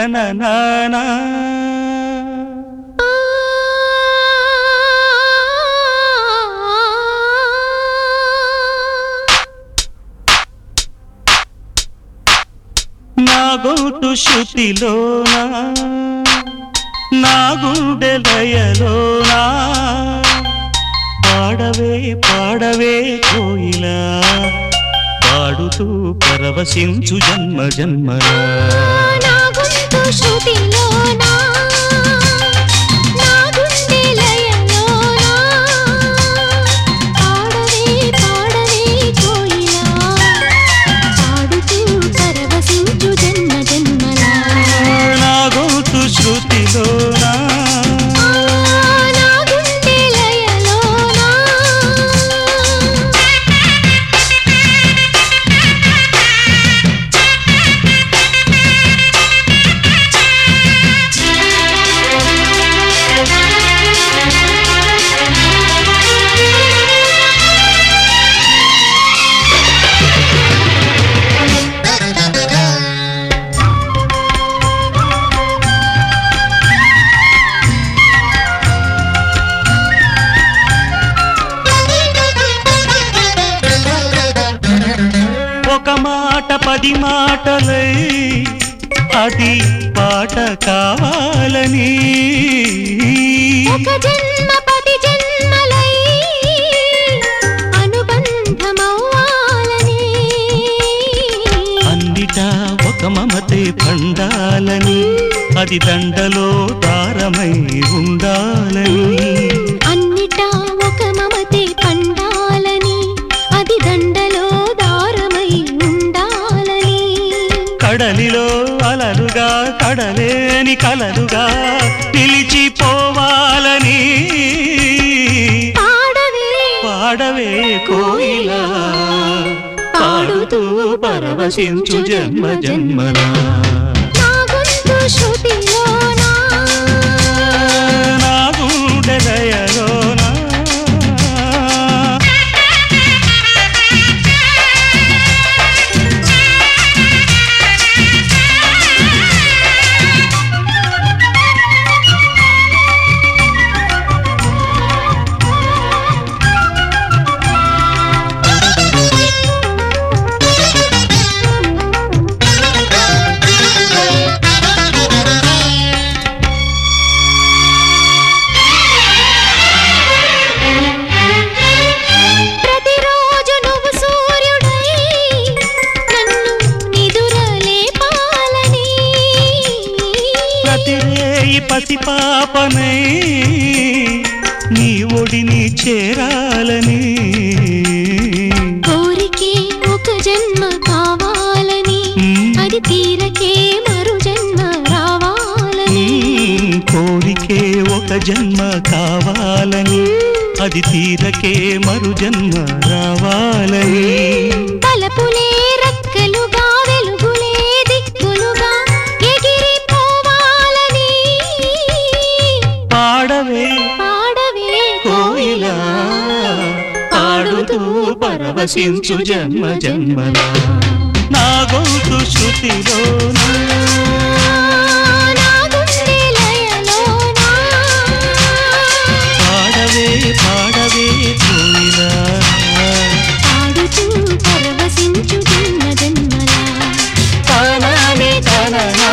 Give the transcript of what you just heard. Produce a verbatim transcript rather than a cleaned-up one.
తననానా నా గొంతు శృతిలోనా నా గుండె లయలోనా పాడవే పాడవే కోయిలా పాడుతూ పరవశించు జన్మ జన్మలా నా గొంతు శృతిలోనా నా గుండె లయలోనా పాడవే పాడవే కోయిలా పాడుతూ పరవశించు జన్మ జన్మలా నా గొంతు శృతిలోనా ఒక మాట పది మాటలై అది పాట కావాలని ఒక జన్మ పది జన్మలై అనుబంధమవ్వాలని అన్నిటా ఒక మమతే పండాలని అది దండలో దారమై ఉండాలని అన్నిటా ఒక మమతే పండాలని అది దండలో దారమై ఉండాలని కడలిలో అలలుగా కడలేని కలలుగా నిలిచిపోవాలని పాడవే పాడవే కోయిలా పాడుతూ పరవశించు జన్మ జన్మలా నా గొంతు శృతిలోనా నా గుండె లయలోనా ప్రతిరోజు నువ్వు సూర్యుడై నన్ను నిదురలేపాలని ప్రతిరేయి పసిపాపనై నీ ఒడిని చేరాలని కోరికే ఒక జన్మ కావాలని అది తీరకే మరు జన్మ రావాలని కోరికే ఒక జన్మ కావాలని అది తీరకే మరు జన్మ రావాలని తలపులే రక్కలుగా వెలుగులే దిక్కులుగా ఎగిరిపోవాలని పాడవే పాడవే కోయిలా పాడుతూ పరవశించు జన్మ జన్మలా నా గొంతు శృతిలోనా నా గుండె లయలోనా పాడవే పాడవే కోయిలా పాడుతూ పరవశించు జన్మ జన్మలా తననే తననా